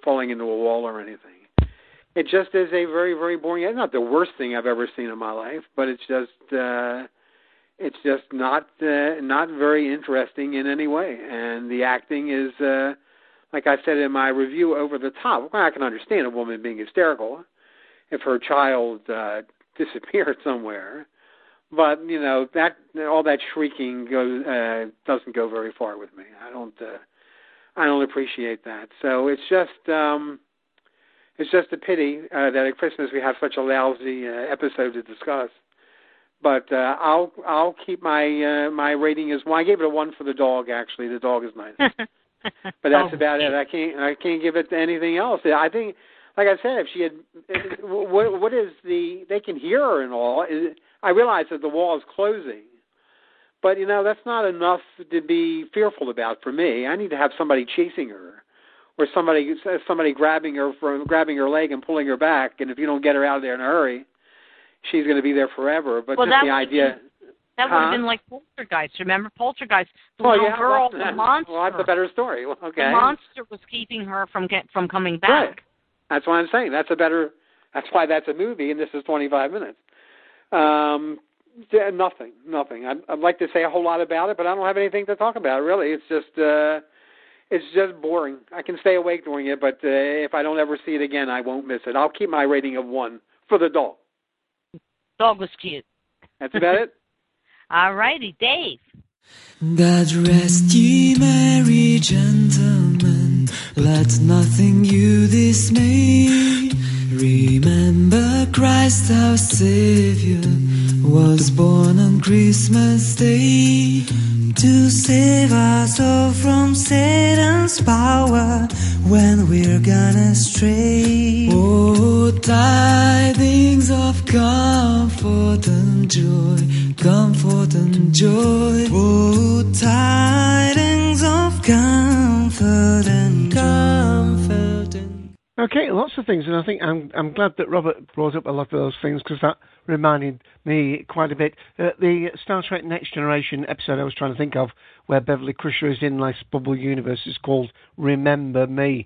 falling into a wall or anything. It just is a very, very boring. It's not the worst thing I've ever seen in my life, but it's just uh, it's just not uh, not very interesting in any way. And the acting is, uh, like I said in my review, over the top. Well, I can understand a woman being hysterical if her child uh, disappeared somewhere, but you know that all that shrieking goes uh, doesn't go very far with me. I don't uh, I don't appreciate that. So it's just. Um, It's just a pity uh, that at Christmas we have such a lousy uh, episode to discuss. But uh, I'll I'll keep my uh, my rating as one. I gave it a one for the dog. Actually, the dog is nice, but that's oh, about it. I can't I can't give it to anything else. I think, like I said, if she had, what what is the? They can hear her and all. I realize that the wall is closing, but you know that's not enough to be fearful about for me. I need to have somebody chasing her. Or somebody somebody grabbing her from grabbing her leg and pulling her back, and if you don't get her out of there in a hurry, she's going to be there forever. But well, just the idea been, that huh? would have been like Poltergeist. Remember Poltergeist? The oh, little yeah, girl, well, the monster. Well, that's a better story. Okay. The monster was keeping her from get, from coming back. Right. That's what I'm saying. That's a better. That's why that's a movie, and this is twenty-five minutes. Um, yeah, nothing, nothing. I'd, I'd like to say a whole lot about it, but I don't have anything to talk about. Really, it's just. Uh, It's just boring. I can stay awake during it, but uh, if I don't ever see it again, I won't miss it. I'll keep my rating of one for the dog. Dog was cute. That's about it. All righty, Dave. God rest ye merry gentlemen, let nothing you dismay. Remember Christ our Savior was born on Christmas Day to save us all from Satan's power when we're gone astray. Oh, tidings of comfort and joy, comfort and joy. Oh, tidings of comfort and joy. Comfort and Okay, lots of things, and I think I'm I'm glad that Robert brought up a lot of those things because that reminded me quite a bit. Uh, the Star Trek Next Generation episode I was trying to think of, where Beverly Crusher is in this bubble universe, is called Remember Me,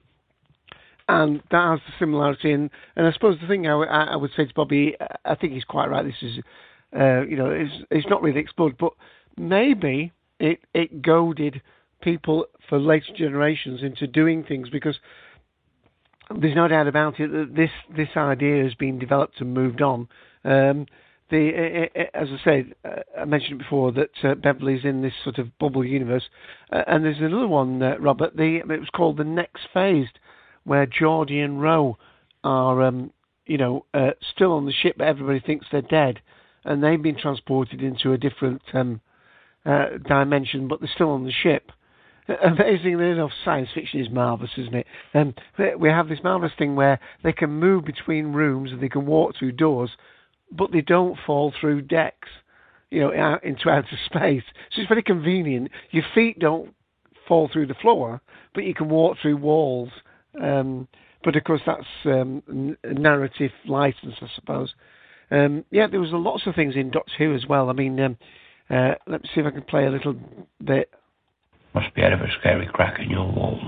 and that has the similarity. In, and I suppose the thing I, I would say to Bobby, I think he's quite right. This is, uh, you know, it's it's not really explored, but maybe it it goaded people for later generations into doing things because. There's no doubt about it that this, this idea has been developed and moved on. Um, the it, it, as I said, uh, I mentioned before that uh, Beverly's in this sort of bubble universe, uh, and there's another one, uh, Robert. The it was called The Next Phased, where Geordi and Ro are, um, you know, uh, still on the ship, but everybody thinks they're dead, and they've been transported into a different um, uh, dimension, but they're still on the ship. Amazingly enough, science fiction is marvellous, isn't it? Um, we have this marvellous thing where they can move between rooms and they can walk through doors, but they don't fall through decks, you know, out into outer space. So it's very convenient. Your feet don't fall through the floor, but you can walk through walls. Um, but of course, that's um, n- narrative license, I suppose. Um, yeah, there was lots of things in Doctor Who as well. I mean, um, uh, let me see if I can play a little bit. Must be out of a scary crack in your wall.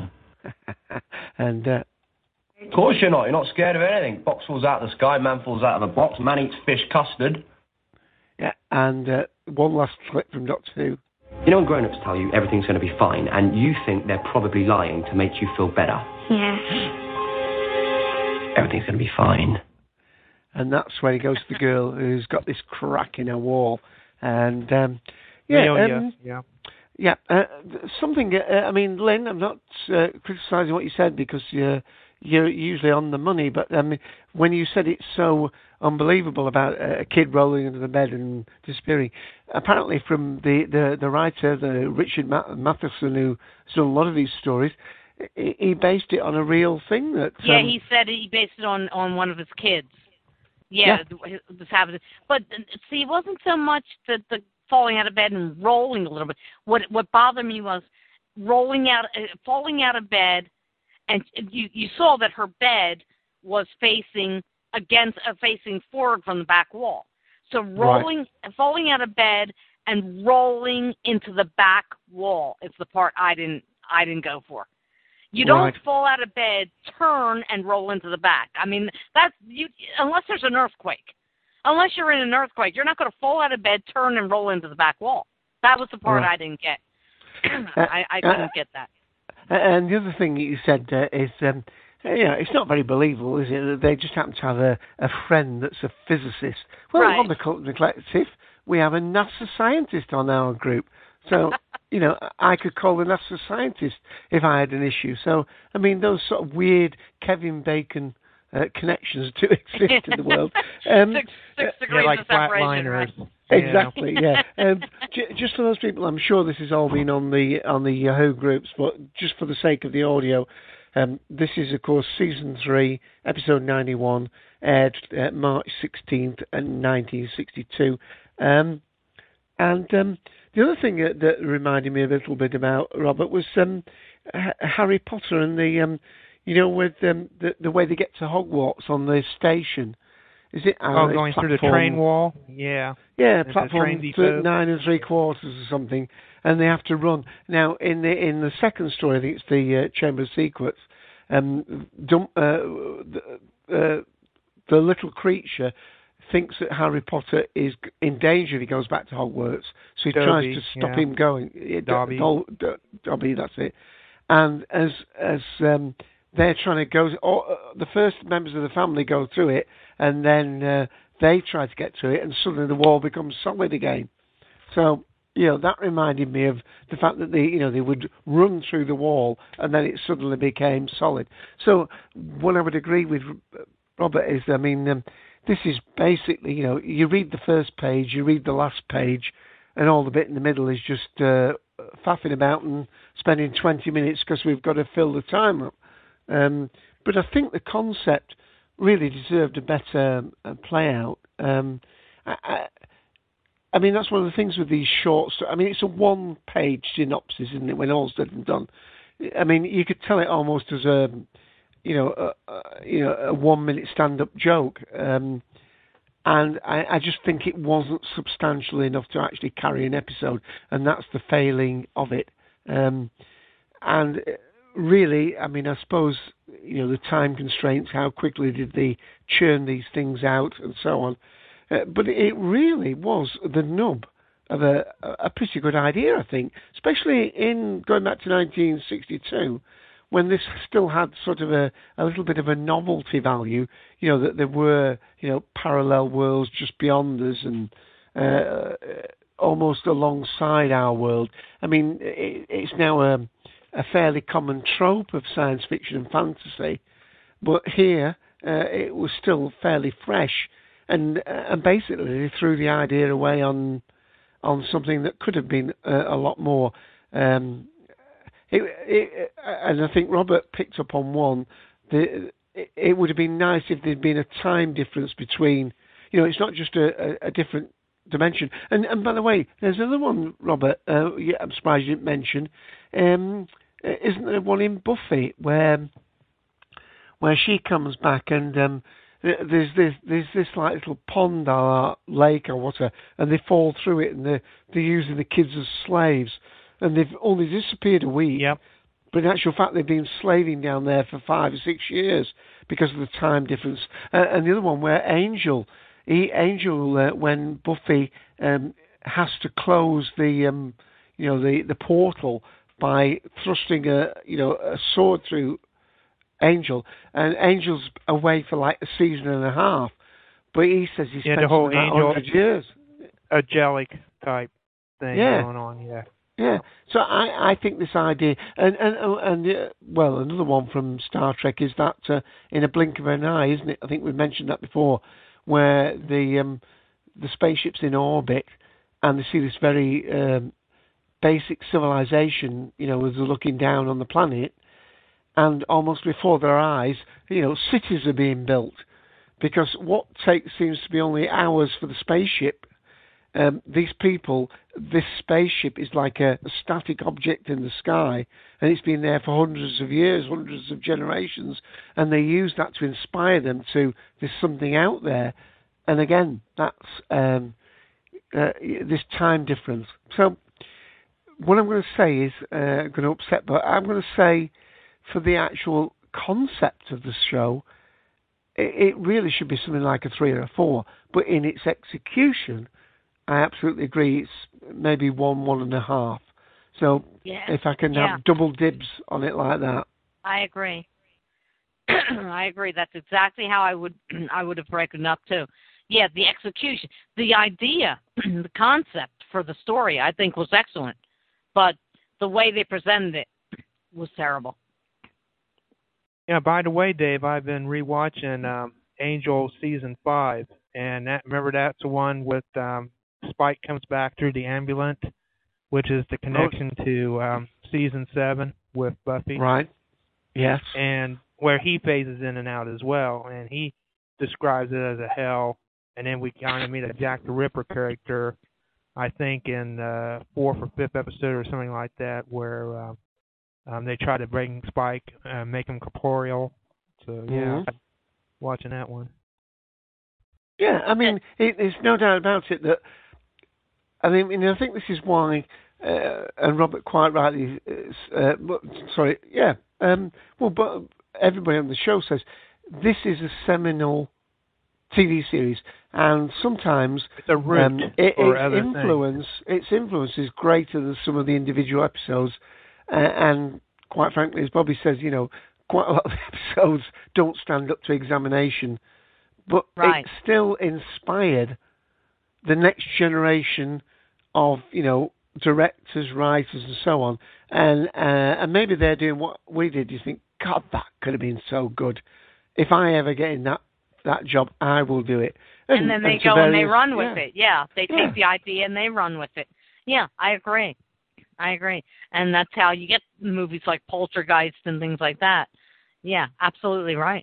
and uh, of course you're not. You're not scared of anything. Box falls out of the sky, man falls out of a box, man eats fish custard. Yeah, and uh, one last clip from Doctor Who. You know when grown-ups tell you everything's going to be fine, and you think they're probably lying to make you feel better? Yeah. Everything's going to be fine. And that's where he goes to the girl who's got this crack in her wall. And, um, yeah, yeah, um, yeah, yeah. Yeah, uh, something, uh, I mean, Lynn, I'm not uh, criticising what you said because you're, you're usually on the money, but I mean, when you said it's so unbelievable about a kid rolling into the bed and disappearing, apparently from the, the, the writer, the Richard Matheson, who's done a lot of these stories, he based it on a real thing. That Yeah, um, he said he based it on, on one of his kids. Yeah, yeah. This happened. But see, it wasn't so much that the falling out of bed and rolling a little bit. What what bothered me was rolling out, uh, falling out of bed, and you you saw that her bed was facing against, uh, facing forward from the back wall. So rolling, right. falling out of bed and rolling into the back wall is the part I didn't I didn't go for. You don't Right. fall out of bed, turn, and roll into the back. I mean, that's you unless there's an earthquake. Unless you're in an earthquake, you're not going to fall out of bed, turn, and roll into the back wall. That was the part Right. I didn't get. I, I couldn't uh, get that. And the other thing you said uh, is, um, you know, it's not very believable, is it, that they just happen to have a, a friend that's a physicist. Well, Right. on the Cult of the Collective, we have a NASA scientist on our group. So, you know, I could call the NASA scientist if I had an issue. So, I mean, those sort of weird Kevin Bacon uh, connections do exist in the world. Um, six, six degrees yeah, like of separation, flatliners. right? Exactly, yeah. Um, j- just for those people, I'm sure this has all been on the on the Yahoo groups, but just for the sake of the audio, um, this is, of course, season three, episode ninety-one, aired uh, March sixteenth, nineteen sixty-two. Um, and um, the other thing that, that reminded me a little bit about Robert was um, H- Harry Potter and the, um, you know, with um, the the way they get to Hogwarts on the station. Is it? Oh, uh, going through the platform- train wall? Yeah. Yeah, There's a platform train th- depot. nine and three quarters or something, and they have to run. Now, in the in the second story, I think it's the uh, Chamber of Secrets. Um, Dum- uh, the, uh, the little creature thinks that Harry Potter is in danger if he goes back to Hogwarts, so he Dobby, tries to stop yeah. him going. Yeah, Do- Dobby. Dol- Do- Dobby, that's it. And as as um, they're trying to go, all, uh, the first members of the family go through it, and then uh, they try to get through it, and suddenly the wall becomes solid again. So, you know, that reminded me of the fact that they, you know, they would run through the wall, and then it suddenly became solid. So, what I would agree with Robert is, I mean, um, this is basically, you know, you read the first page, you read the last page, and all the bit in the middle is just uh, faffing about and spending twenty minutes because we've got to fill the time up. Um, but I think the concept really deserved a better uh, play out. Um, I, I, I mean, that's one of the things with these short stories. I mean, it's a one-page synopsis, isn't it, when all's said and done? I mean, you could tell it almost as a, you know, a, a, you know, a one-minute stand-up joke. Um, and I, I just think it wasn't substantial enough to actually carry an episode, and that's the failing of it. Um, and really, I mean, I suppose, you know, the time constraints, how quickly did they churn these things out and so on. Uh, but it really was the nub of a, a pretty good idea, I think, especially in going back to nineteen sixty-two, when this still had sort of a, a little bit of a novelty value, you know, that there were, you know, parallel worlds just beyond us and uh, almost alongside our world. I mean, it, it's now a, a fairly common trope of science fiction and fantasy, but here uh, it was still fairly fresh, and uh, and basically they threw the idea away on on something that could have been uh, a lot more. Um, it, it, and I think Robert picked up on one. The, it, it would have been nice if there'd been a time difference between, you know, it's not just a, a, a different dimension. And and by the way, there's another one, Robert. Uh, yeah, I'm surprised you didn't mention. Um, isn't there one in Buffy where where she comes back and um, there's this there's this like little pond or lake or whatever, and they fall through it and they're they're using the kids as slaves, and they've only disappeared a week. Yep. But in actual fact, they've been slaving down there for five or six years because of the time difference. Uh, and the other one where Angel, he, Angel, uh, when Buffy um, has to close the, um, you know, the, the portal by thrusting a, you know, a sword through Angel, and Angel's away for like a season and a half, but he says he yeah, spent the whole about Angel, one hundred years. Angelic type thing Yeah. going on, yeah. Yeah, so I, I think this idea, and and and uh, well, another one from Star Trek is that uh, in a blink of an eye, isn't it? I think we've mentioned that before, where the um, the spaceship's in orbit, and they see this very um, basic civilization, you know, as they're looking down on the planet, and almost before their eyes, you know, cities are being built, because what takes seems to be only hours for the spaceship. Um, these people, this spaceship is like a, a static object in the sky, and it's been there for hundreds of years, hundreds of generations, and they use that to inspire them to, there's something out there. And again, that's um, uh, this time difference. So what I'm going to say is, uh, I'm going to upset, but I'm going to say for the actual concept of the show, it, it really should be something like a three or a four. But in its execution, I absolutely agree. It's maybe one, one and a half. So yeah. if I can yeah. have double dibs on it like that. I agree. I agree. That's exactly how I would I would have broken up too. Yeah, the execution, the idea, the concept for the story, I think was excellent, but the way they presented it was terrible. Yeah. By the way, Dave, I've been rewatching um, Angel season five, and that, remember that's the one with um, Spike comes back through the ambulance, which is the connection oh. to um, season seven with Buffy. Right. Yes. And where he phases in and out as well, and he describes it as a hell. And then we kind of meet a Jack the Ripper character, I think in the fourth or fifth episode or something like that, where uh, um, they try to bring Spike, uh, make him corporeal. So yeah, mm-hmm. watching that one. Yeah, I mean, it, there's no doubt about it that. I mean, I think this is why, uh, and Robert quite rightly, uh, sorry, yeah. Um, well, but everybody on the show says this is a seminal T V series, and sometimes it's a root um, it, for its other influence, things. its influence is greater than some of the individual episodes, uh, and quite frankly, as Bobby says, you know, quite a lot of the episodes don't stand up to examination, but right. it still inspired the next generation of, you know, directors, writers, and so on, and uh, and maybe they're doing what we did. You think, God, that could have been so good. If I ever get in that that job, I will do it. And, and then they and go various, and they run with yeah. it. Yeah, they take yeah. the idea and they run with it. Yeah, I agree. I agree. And that's how you get movies like Poltergeist and things like that. Yeah, absolutely right.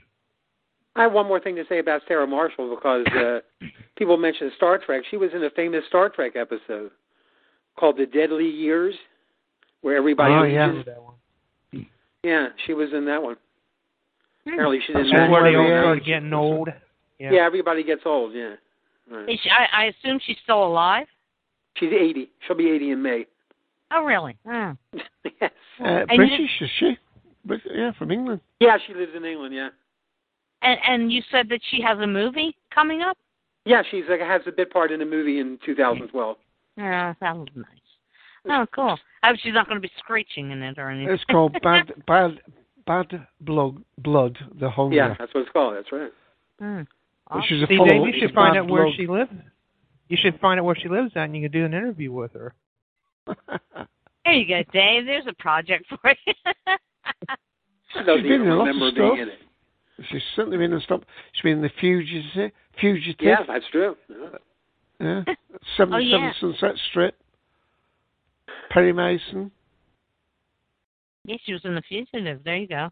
I have one more thing to say about Sarah Marshall, because uh, people mention Star Trek. She was in a famous Star Trek episode called The Deadly Years, where everybody oh, ages. Yeah. yeah, she was in that one. Apparently she didn't. That's where they all started getting old. Yeah. yeah, everybody gets old. Yeah. Right. Is she, I, I assume she's still alive. She's eighty. She'll be eighty in May. Oh, really? Oh. yes. Uh, British, is she? Brit- yeah, from England. Yeah, she lives in England. Yeah. And and you said that she has a movie coming up. Yeah, she's like has a bit part in a movie in two thousand twelve. Yeah, that was nice. Oh, cool. I hope she's not going to be screeching in it or anything. It's called Bad Bad Bad Blood. Blood, the Hunger. Yeah, that's what it's called. That's right. Mm. Which is a See, follow Dave, you should find out where blood. she lives. You should find out where she lives at, and you can do an interview with her. There you go, Dave. There's a project for you. She doesn't even remember being in it. She's certainly been in stuff. She's been in The Fugitive. Fugitive. Yeah, that's true. Yeah. yeah. seventy-seven oh, yeah. Sunset Strip. Perry Mason. Yes, she was in The Fugitive. There you go.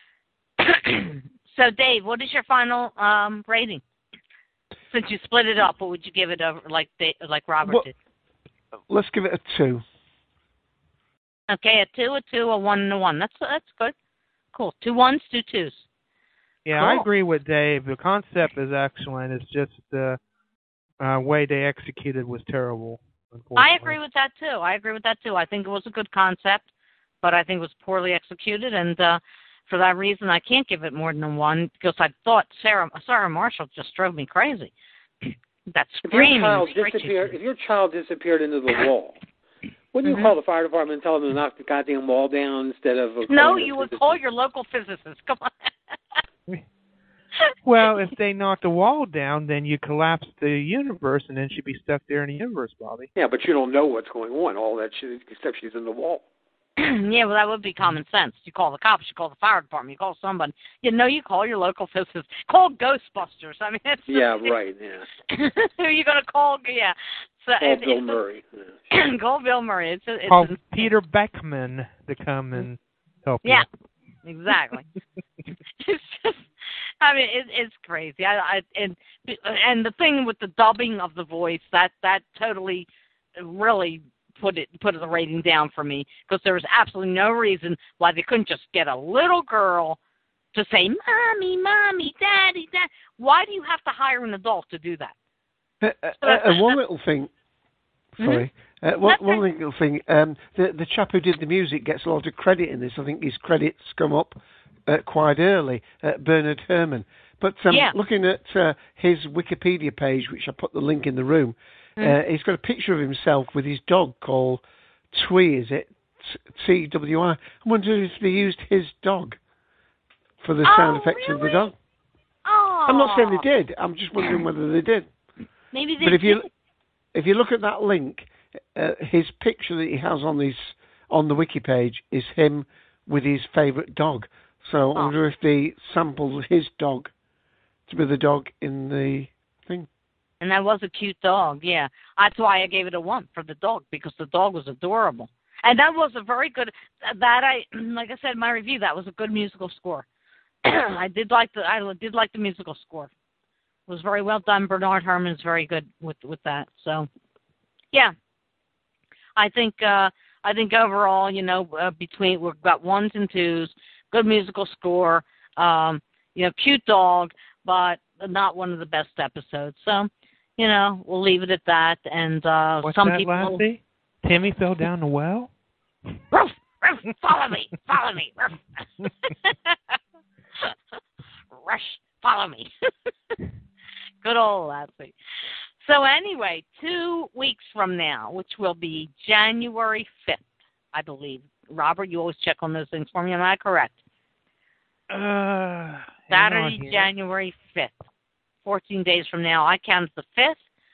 So, Dave, what is your final um, rating? Since you split it up, what would you give it over, like like Robert well, did? Let's give it a two. Okay, a two, a two, a one, and a one. That's that's good. Cool. Two ones, two twos. Yeah, cool. I agree with Dave. The concept is excellent. It's just the uh, way they executed was terrible. I agree with that, too. I agree with that, too. I think it was a good concept, but I think it was poorly executed, and uh, for that reason, I can't give it more than a one, because I thought Sarah Sarah Marshall just drove me crazy. That screaming. If your child disappeared, if your child disappeared into the wall, wouldn't mm-hmm. you call the fire department and tell them to knock the goddamn wall down instead of? No, you would call your local physicist. Come on. Well, if they knock the wall down, then you collapse the universe, and then she'd be stuck there in the universe, Bobby. Yeah, but you don't know what's going on. All that shit, except she's in the wall. Yeah, well, that would be common sense. You call the cops, you call the fire department, you call somebody. You know, you call your local physicist. Call Ghostbusters. I mean, it's yeah, right. Yeah. Who are you going to call? Yeah. So call it, Bill it's Murray. A, yeah. Call Bill Murray. It's, a, it's call a, Peter Beckman to come and help yeah, you. Yeah, exactly. It's just, I mean, it, it's crazy. I, I and and the thing with the dubbing of the voice, that that totally, really put it put the rating down for me, because there was absolutely no reason why they couldn't just get a little girl to say, "Mommy, mommy, daddy, dad." Why do you have to hire an adult to do that? Uh, uh, and one little thing, sorry, Uh, one, one little thing, um, the the chap who did the music gets a lot of credit in this. I think his credits come up uh, quite early, uh, Bernard Herrmann. But um, yeah. looking at uh, his Wikipedia page, which I put the link in the room, mm. uh, he's got a picture of himself with his dog called Twee, is it? T W I. I wonder if they used his dog for the sound oh, effects really? of the dog. Oh. I'm not saying they did. I'm just wondering whether they did. Maybe they but if did. you if you look at that link, uh, his picture that he has on his on the wiki page is him with his favourite dog. So I wonder if they sampled his dog to be the dog in the thing. And that was a cute dog, yeah. That's why I gave it a one for the dog, because the dog was adorable. And that was a very good, that I, like I said in my review, that was a good musical score. I did like the, I did like the musical score. It was very well done. Bernard Herrmann is very good with, with that. So, yeah. I think, uh, I think overall, you know, uh, between, we've got ones and twos, good musical score, um, you know, cute dog, but not one of the best episodes. So, you know, we'll leave it at that. And uh, What's some that, people. Lassie? Timmy fell down the well? Ruff, ruff, follow me, follow me, ruff. Rush, follow me. Good old Lassie. So anyway, two weeks from now, which will be January fifth, I believe. Robert, you always check on those things for me. Am I correct? Uh, Saturday, January fifth. fourteen days from now. I count the fifth.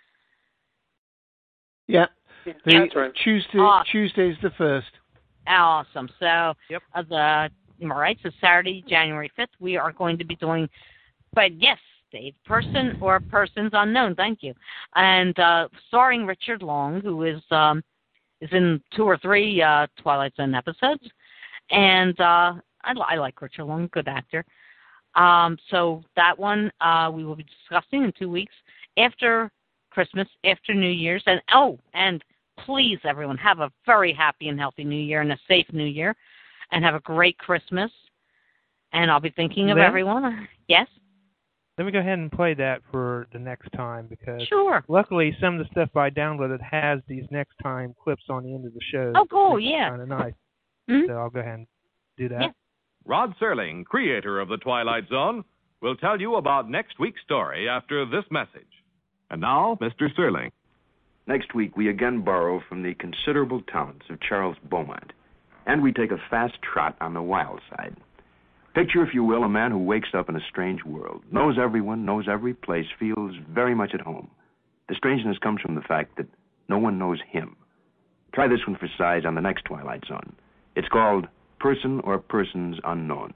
Yeah. The yeah, that's right. Tuesday, awesome. Tuesday's the first. Awesome. So, yep. uh, the, all right, so Saturday, January fifth, we are going to be doing, but yes, Dave, person or persons unknown, thank you. And uh, starring Richard Long, who is um, is in two or three uh, Twilight Zone episodes. And uh, I, I like Richard Long, good actor. Um, so that one uh, we will be discussing in two weeks after Christmas, after New Year's. And, oh, and please, everyone, have a very happy and healthy New Year and a safe New Year. And have a great Christmas. And I'll be thinking of then, everyone. Yes? Let me go ahead and play that for the next time, because sure. luckily some of the stuff I downloaded has these next time clips on the end of the show. Oh, cool, yeah. Kind of nice. Mm-hmm. So I'll go ahead and do that. Yeah. Rod Serling, creator of The Twilight Zone, will tell you about next week's story after this message. And now, Mister Serling. Next week, we again borrow from the considerable talents of Charles Beaumont, and we take a fast trot on the wild side. Picture, if you will, a man who wakes up in a strange world, knows everyone, knows every place, feels very much at home. The strangeness comes from the fact that no one knows him. Try this one for size on the next Twilight Zone. It's called Person or Persons Unknown.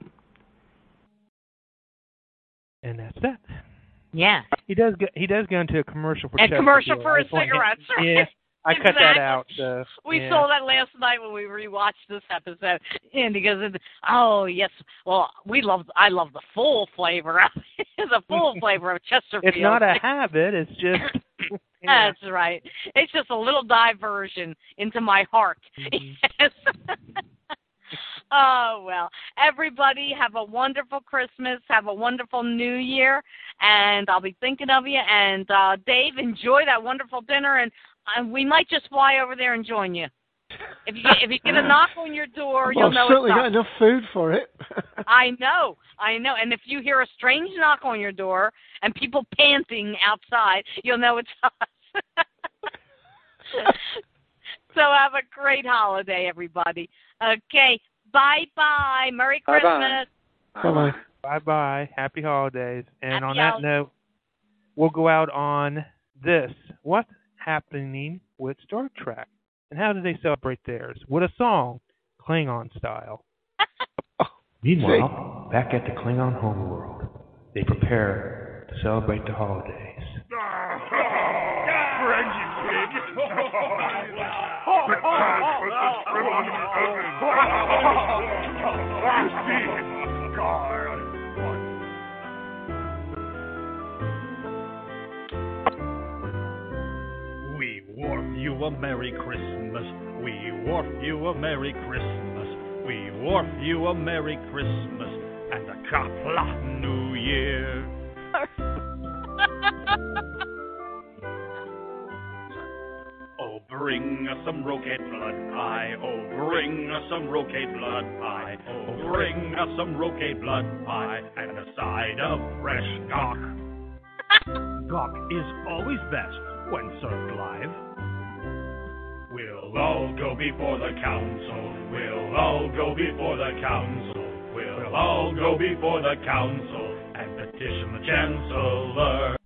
And that's that. Yeah. He does go, he does go into a commercial for a commercial for his cigarettes. Right? Yeah. I exactly. cut that out. So, we yeah. saw that last night when we rewatched this episode, and he goes, "Oh yes, well we love. I love the full flavor. the full flavor of Chesterfield. It's not a habit. It's just." Yeah. That's right. It's just a little diversion into my heart. Mm-hmm. Yes. Oh, well, everybody have a wonderful Christmas. Have a wonderful New Year. And I'll be thinking of you. And, uh, Dave, enjoy that wonderful dinner. And uh, we might just fly over there and join you. If you, if you get a knock on your door, well, you'll know I've certainly it's got enough food for it. I know. I know. And if you hear a strange knock on your door and people panting outside, you'll know it's us. So have a great holiday, everybody. Okay. Bye-bye. Merry Christmas. Bye-bye. Bye-bye. Happy holidays. And Happy on that holidays. note, we'll go out on this. What's happening with Star Trek? And how do they celebrate theirs? With a song, Klingon style. Meanwhile, back at the Klingon homeworld, they prepare to celebrate the holidays. We warp you a Merry Christmas. We warp you a Merry Christmas. We warp you a Merry Christmas and a Kapla New Year. Oh, bring bring us some roquette blood pie. Oh, bring us some roquette blood pie. Oh, bring us some roquette blood pie and a side of fresh gawk. Gawk is always best when served live. We'll all go before the council. We'll all go before the council. We'll all go before the council and petition the chancellor.